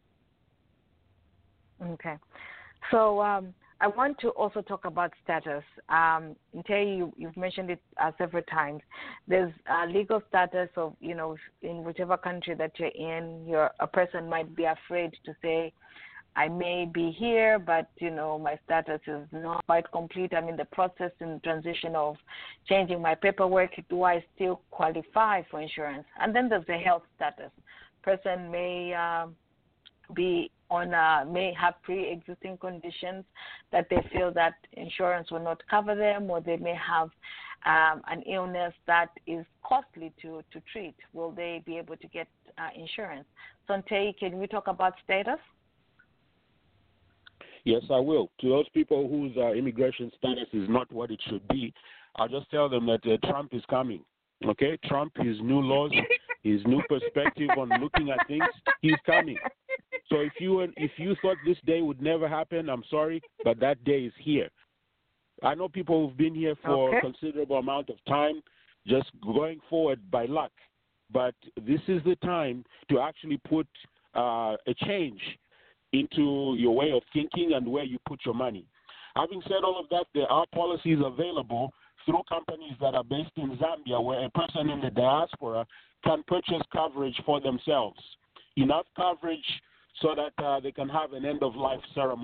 Okay. So um, I want to also talk about status. Um, Ntei, you, you've mentioned it uh, several times. There's a legal status of, you know, in whichever country that you're in, you're, a person might be afraid to say, I may be here, but, you know, my status is not quite complete. I'm in the process and transition of changing my paperwork. Do I still qualify for insurance? And then there's the health status. Person may uh, be on, a, may have pre-existing conditions that they feel that insurance will not cover them, or they may have um, an illness that is costly to, to treat. Will they be able to get uh, insurance? So, Ntei, can we talk about status? Yes, I will. To those people whose uh, immigration status is not what it should be, I'll just tell them that uh, Trump is coming. Okay? Trump, his new laws, his new perspective on looking at things, he's coming. So if you if you thought this day would never happen, I'm sorry, but that day is here. I know people who've been here for okay. a considerable amount of time, just going forward by luck. But this is the time to actually put uh, a change into your way of thinking and where you put your money. Having said all of that, there are policies available through companies that are based in Zambia where a person in the diaspora can purchase coverage for themselves. Enough coverage so that uh, they can have an end-of-life ceremony.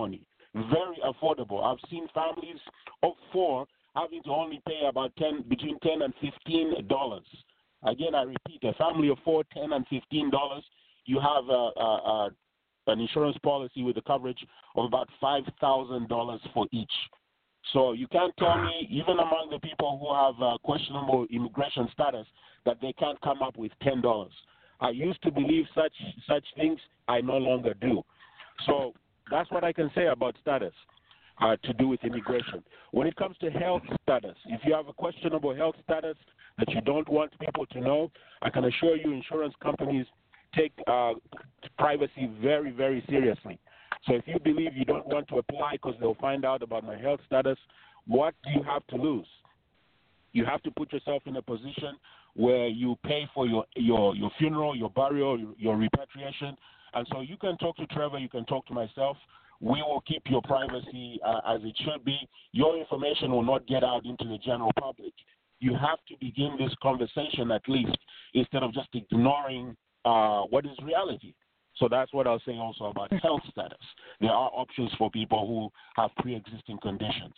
very affordable. I've seen families of four having to only pay about ten, between ten and fifteen dollars. Again, I repeat, a family of four, ten and fifteen dollars. You have a, a, a, an insurance policy with a coverage of about five thousand dollars for each. So you can't tell me, even among the people who have uh, questionable immigration status, that they can't come up with ten dollars. I used to believe such such things. I no longer do. So that's what I can say about status uh, to do with immigration. When it comes to health status, if you have a questionable health status that you don't want people to know, I can assure you insurance companies take uh, privacy very, very seriously. So if you believe you don't want to apply because they'll find out about my health status, what do you have to lose? You have to put yourself in a position where you pay for your, your, your funeral, your burial, your, your repatriation. And so you can talk to Trevor, you can talk to myself. We will keep your privacy uh, as it should be. Your information will not get out into the general public. You have to begin this conversation at least, instead of just ignoring uh, what is reality. So that's what I'll say also about health status. There are options for people who have pre-existing conditions.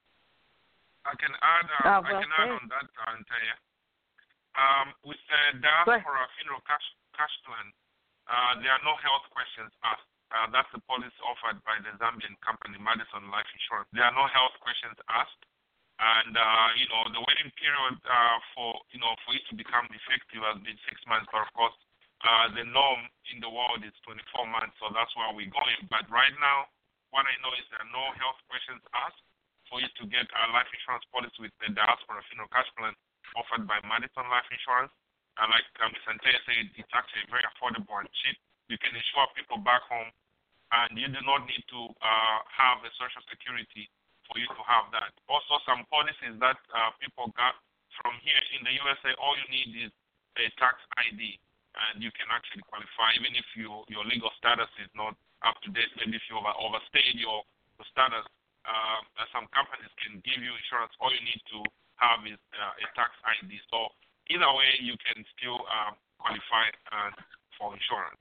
I can add, uh, oh, well, I can add on that, uh, Antaya. Um, with the diaspora funeral cash, cash plan, uh, there are no health questions asked. Uh, that's the policy offered by the Zambian company, Madison Life Insurance. There are no health questions asked. And, uh, you know, the waiting period uh, for, you know, for it to become effective has been six months. But, of course, uh, the norm in the world is twenty-four months. So that's where we're going. But right now, what I know is there are no health questions asked for you to get a life insurance policy with the diaspora funeral cash plan offered by Madison Life Insurance. And like um, Miz Antaya said, it's actually very affordable and cheap. You can insure people back home, and you do not need to uh, have a social security for you to have that. Also, some policies that uh, people got from here in the U S A, all you need is a tax I D, and you can actually qualify, even if you, your legal status is not up to date. Maybe if you over, overstayed your, your status, uh, some companies can give you insurance. All you need to have is uh, a tax I D. So either way, you can still uh, qualify uh, for insurance.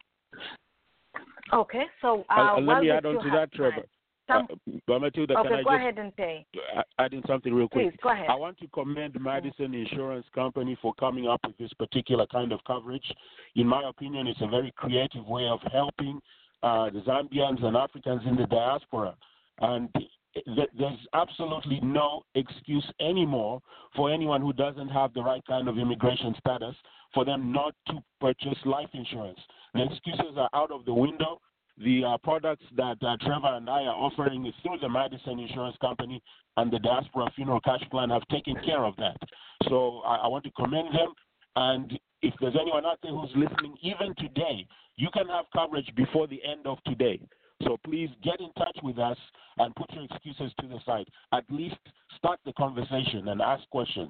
Okay, so uh, uh, let me add on to that, Trevor. Some... Uh, Matilda, okay, can I go just ahead and say. Add in something real quick. Please, go ahead. I want to commend Madison Insurance Company for coming up with this particular kind of coverage. In my opinion, it's a very creative way of helping uh, the Zambians and Africans in the diaspora. And there's absolutely no excuse anymore for anyone who doesn't have the right kind of immigration status for them not to purchase life insurance. The excuses are out of the window. The uh, products that uh, Trevor and I are offering is through the Madison Insurance Company, and the Diaspora Funeral Cash Plan have taken care of that. So I, I want to commend them. And if there's anyone out there who's listening, even today, you can have coverage before the end of today. So please get in touch with us and put your excuses to the side. At least start the conversation and ask questions.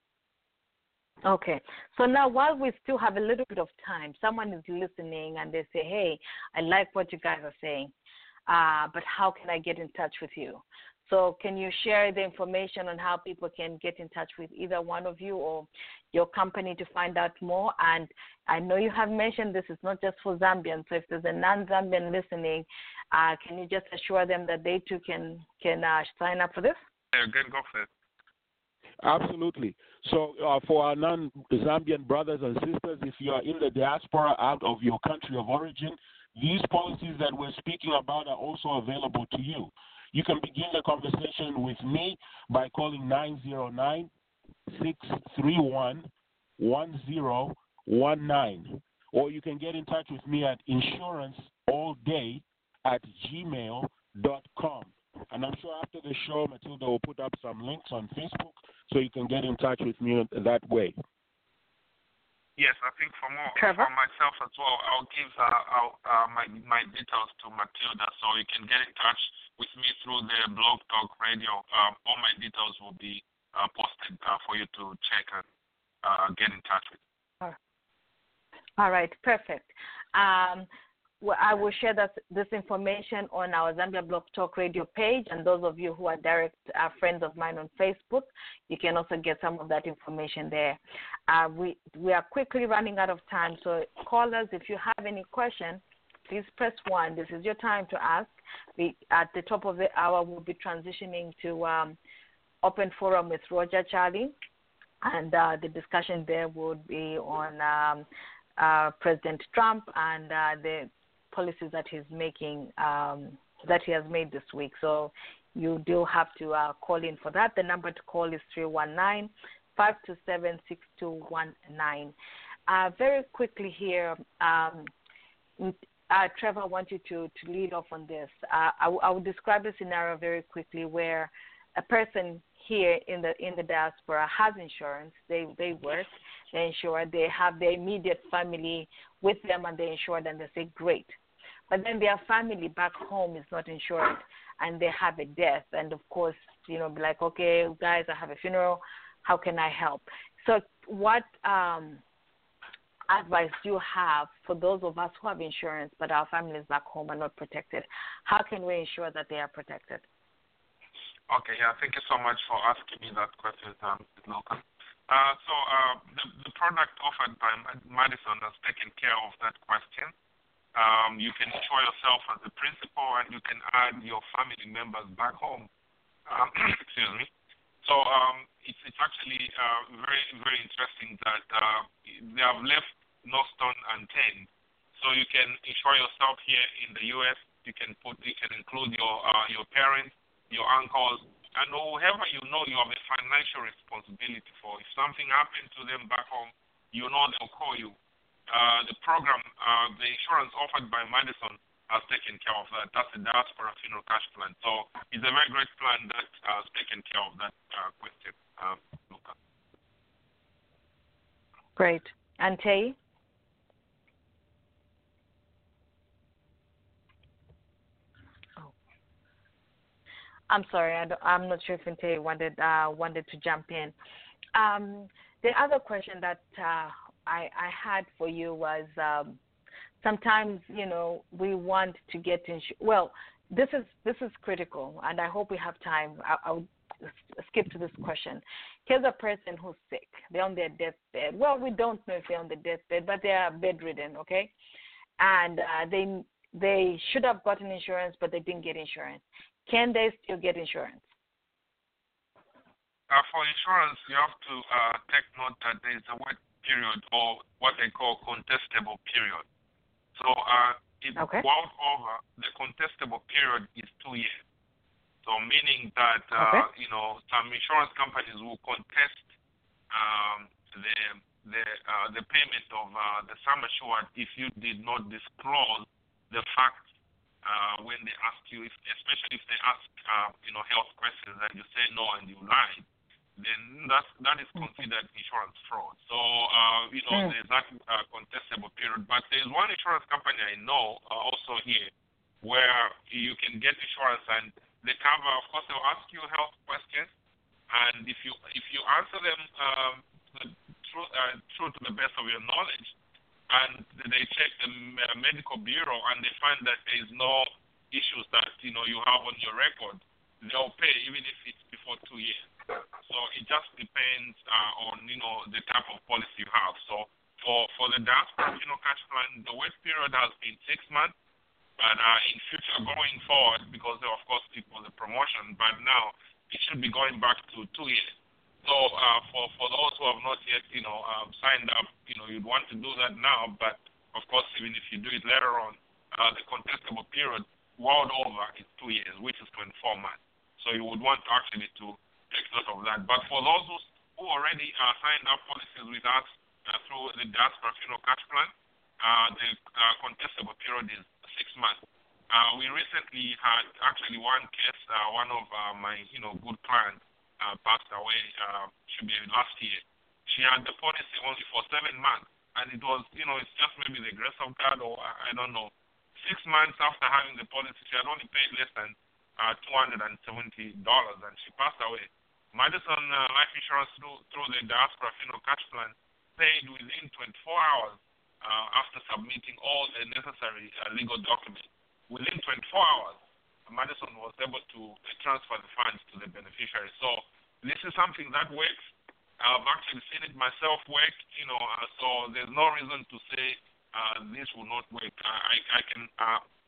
Okay. So now while we still have a little bit of time, someone is listening and they say, hey, I like what you guys are saying, uh, but how can I get in touch with you? So can you share the information on how people can get in touch with either one of you or your company to find out more? And I know you have mentioned this is not just for Zambians, so if there's a non-Zambian listening, uh, can you just assure them that they too can, can uh, sign up for this? Yeah, good, go for it. Absolutely. So uh, for our non-Zambian brothers and sisters, if you are in the diaspora out of your country of origin, these policies that we're speaking about are also available to you. You can begin the conversation with me by calling nine zero nine, six three one, one zero one nine. Or you can get in touch with me at insuranceallday at gmail dot com. And I'm sure after the show, Matilda will put up some links on Facebook so you can get in touch with me that way. Yes, I think for more Trevor? for myself as well, I'll give uh, I'll, uh, my my details to Matilda so you can get in touch with me through the Blog Talk Radio. Um, all my details will be uh, posted uh, for you to check and uh, get in touch with. All right, perfect. Um, well, I will share that, this information on our Zambia Blog Talk Radio page, and those of you who are direct uh, friends of mine on Facebook, you can also get some of that information there. Uh, we we are quickly running out of time, so callers, if you have any question, please press one. This is your time to ask. We, at the top of the hour, we'll be transitioning to um, Open Forum with Roger Charlie, and uh, the discussion there would be on um, uh, President Trump and uh, the policies that he's making, um, that he has made this week. So you do have to uh, call in for that. The number to call is three one nine, five two seven, six two one nine. Uh, very quickly here, um, uh, Trevor, I want you to, to lead off on this. Uh, I, I will describe a scenario very quickly where a person here in the in the diaspora has insurance. They they work, they insure, they have their immediate family with them, and they insured, and they say great. But then their family back home is not insured, and they have a death, and of course, you know, be like, okay, guys, I have a funeral. How can I help? So what um, advice do you have for those of us who have insurance but our families back home are not protected? How can we ensure that they are protected? Okay, yeah, thank you so much for asking me that question, um, Local. Uh, so uh, the, the product offered by Madison has taken care of that question. Um, you can insure yourself as a principal, and you can add your family members back home. Um, excuse me. So um, it's, it's actually uh, very, very interesting that uh, they have left no stone unturned. So you can insure yourself here in the U S. You can put, you can include your uh, your parents, your uncles, and whoever you know you have a financial responsibility for. If something happens to them back home, you know they'll call you. Uh, the program, uh, the insurance offered by Madison has taken care of that. That's the Diaspora Funeral Cash Plan. So it's a very great plan that has taken care of that uh, question, uh, Luca. Great. And Tay? I'm sorry, I I'm not sure if Nte wanted uh, wanted to jump in. Um, the other question that uh, I, I had for you was um, sometimes, you know, we want to get insurance. Well, this is this is critical, and I hope we have time. I, I'll skip to this question. Here's a person who's sick. They're on their deathbed. Well, we don't know if they're on the deathbed, but they are bedridden, okay? And uh, they they should have gotten insurance, but they didn't get insurance. Can they still get insurance? Uh, for insurance, you have to uh, take note that there is a wait period, or what they call contestable period. So uh, if okay. world over, the contestable period is two years. So meaning that, uh, okay. you know, some insurance companies will contest um, the the uh, the payment of uh, the sum assured if you did not disclose the fact uh, when they ask you, if, especially if they ask, uh, you know, health questions and you say no and you lie, then that's, that is considered insurance fraud. So, uh, you know, mm. there's that uh, contestable period. But there's one insurance company I know uh, also here where you can get insurance and they cover, of course, they'll ask you health questions, and if you if you answer them um, true, uh, true to the best of your knowledge, and they check the medical bureau and they find that there is no issues that, you know, you have on your record, they'll pay even if it's before two years. So it just depends uh, on, you know, the type of policy you have. So for, for the diaspora, you know, cash plan, the wait period has been six months. But uh, in future, going forward, because of course it was a promotion, but now it should be going back to two years. So uh, for for those who have not yet, you know, um, signed up, you know, you'd want to do that now. But of course, even if you do it later on, uh, the contestable period world over is two years, which is twenty-four months. So you would want to actually to take note of that. But for those who, who already uh, signed up policies with us uh, through the Diaspora Funeral Cash Plan, uh, the uh, contestable period is six months. Uh, we recently had actually one case, uh, one of uh, my, you know, good clients uh, passed away, uh, should be last year. She had the policy only for seven months, and it was, you know, it's just maybe the grace of God, or I don't know. Six months after having the policy, she had only paid less than uh, two hundred seventy dollars, and she passed away. Madison uh, Life Insurance, through, through the Diaspora Funeral Cash Plan, paid within twenty-four hours uh, after submitting all the necessary uh, legal documents. Within twenty-four hours, Madison was able to transfer the funds to the beneficiary. So this is something that works. I've actually seen it myself work, you know, uh, so there's no reason to say uh, this will not work. Uh, I, I can uh,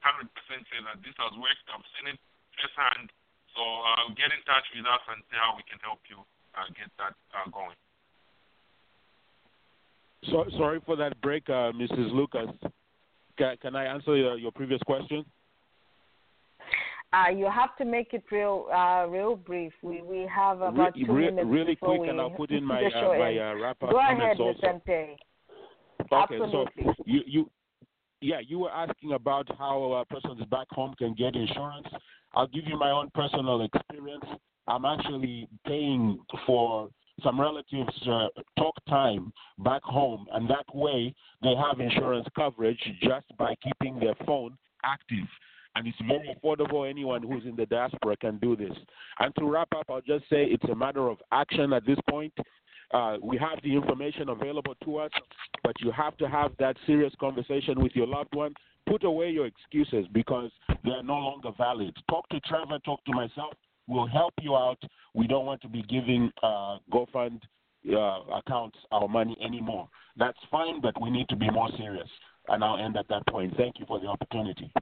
hundred percent say that this has worked. I've seen it firsthand. So uh, get in touch with us and see how we can help you uh, get that uh, going. So, sorry for that break, uh, Missus Lucas. Can, can I answer your, your previous question? Uh, you have to make it real, uh, real brief. We we have about two Re- minutes really before quick, we and I'll put in my uh, my uh, wrap up Go comments ahead, also. Vicente. Okay, Absolutely. so you you yeah you were asking about how uh, persons back home can get insurance. I'll give you my own personal experience. I'm actually paying for some relatives' uh, talk time back home, and that way they have insurance coverage just by keeping their phone active. And it's very affordable. Anyone who's in the diaspora can do this. And to wrap up, I'll just say it's a matter of action at this point. Uh, we have the information available to us, but you have to have that serious conversation with your loved one. Put away your excuses because they're no longer valid. Talk to Trevor, talk to myself. We'll help you out. We don't want to be giving uh, GoFund uh, accounts our money anymore. That's fine, but we need to be more serious. And I'll end at that point. Thank you for the opportunity.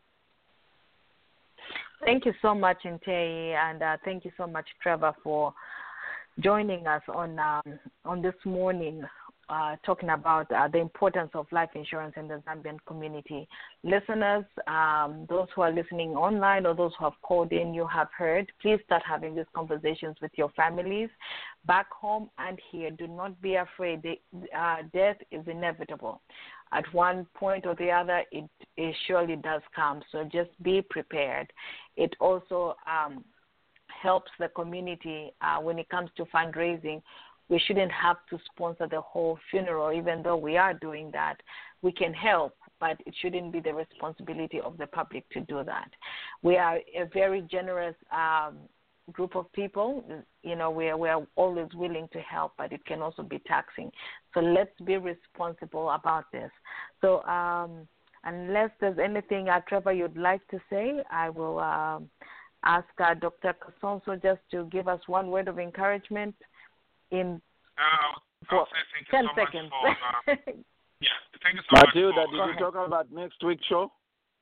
Thank you so much, Ntei, and uh, thank you so much, Trevor, for joining us on um, on this morning, uh, talking about uh, the importance of life insurance in the Zambian community. Listeners, um, those who are listening online or those who have called in, you have heard. Please start having these conversations with your families back home and here. Do not be afraid. The, uh, death is inevitable. At one point or the other, it, it surely does come. So just be prepared. It also um, helps the community uh, when it comes to fundraising. We shouldn't have to sponsor the whole funeral, even though we are doing that. We can help, but it shouldn't be the responsibility of the public to do that. We are a very generous um, group of people. You know, we are, we are always willing to help, but it can also be taxing. So let's be responsible about this. So um, unless there's anything, uh, Trevor, you'd like to say, I will um, ask uh, Doctor Kasonso just to give us one word of encouragement in uh, I'll say thank you ten so seconds. Much for, uh, yeah, thank you so Matilda, much. For, did you talk about next week's show?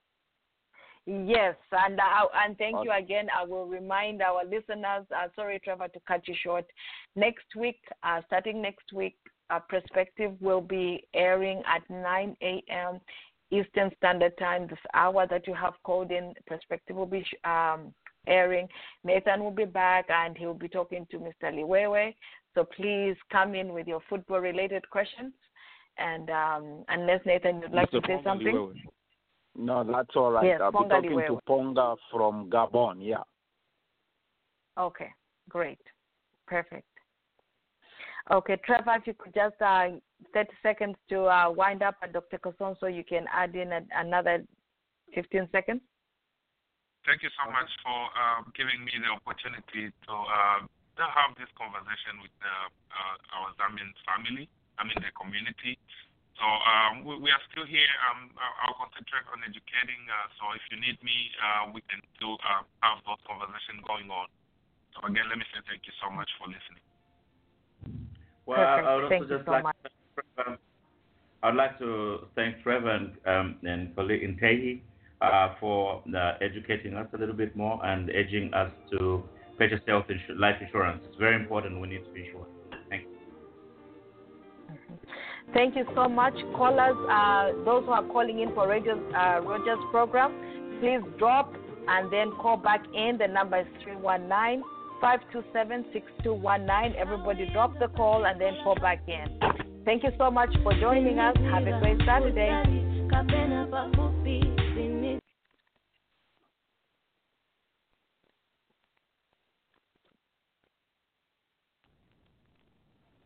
Yes, and uh, and thank okay. you again. I will remind our listeners, uh, sorry, Trevor, to cut you short. Next week, uh, starting next week, uh, Perspective will be airing at nine a.m. Eastern Standard Time. This hour that you have called in, Perspective will be um, airing. Nathan will be back, and he will be talking to Mister Liwewe. So please come in with your football-related questions. And um, unless, Nathan, you'd like Mister to say Ponga something? Liwewe. No, that's all right. Yes, I'll be Ponga talking Liwewe. to Ponga from Gabon, yeah. Okay, great. Perfect. Okay, Trevor, if you could just uh, thirty seconds to uh, wind up at Doctor Kasonso, so you can add in a, another fifteen seconds. Thank you so much for uh, giving me the opportunity to, uh, to have this conversation with uh, uh, our Zambian family, I mean the community. So um, we, we are still here. Um, I'll concentrate on educating. Uh, so if you need me, uh, we can still uh, have those conversations going on. So again, let me say thank you so much for listening. Well, Perfect. I would also Thank you just so like much. to thank Trevor. I'd like to thank Trevor and, um, and colleague Ntei uh, for uh, educating us a little bit more and urging us to purchase health insu- life insurance. It's very important. We need to be insured. Thank you. Thank you so much. Callers, uh, those who are calling in for Roger's, uh, Roger's program, please drop and then call back in. The number is three one nine, five two seven, six two one nine. Everybody drop the call and then call back in. Thank you so much for joining us. Have a great Saturday.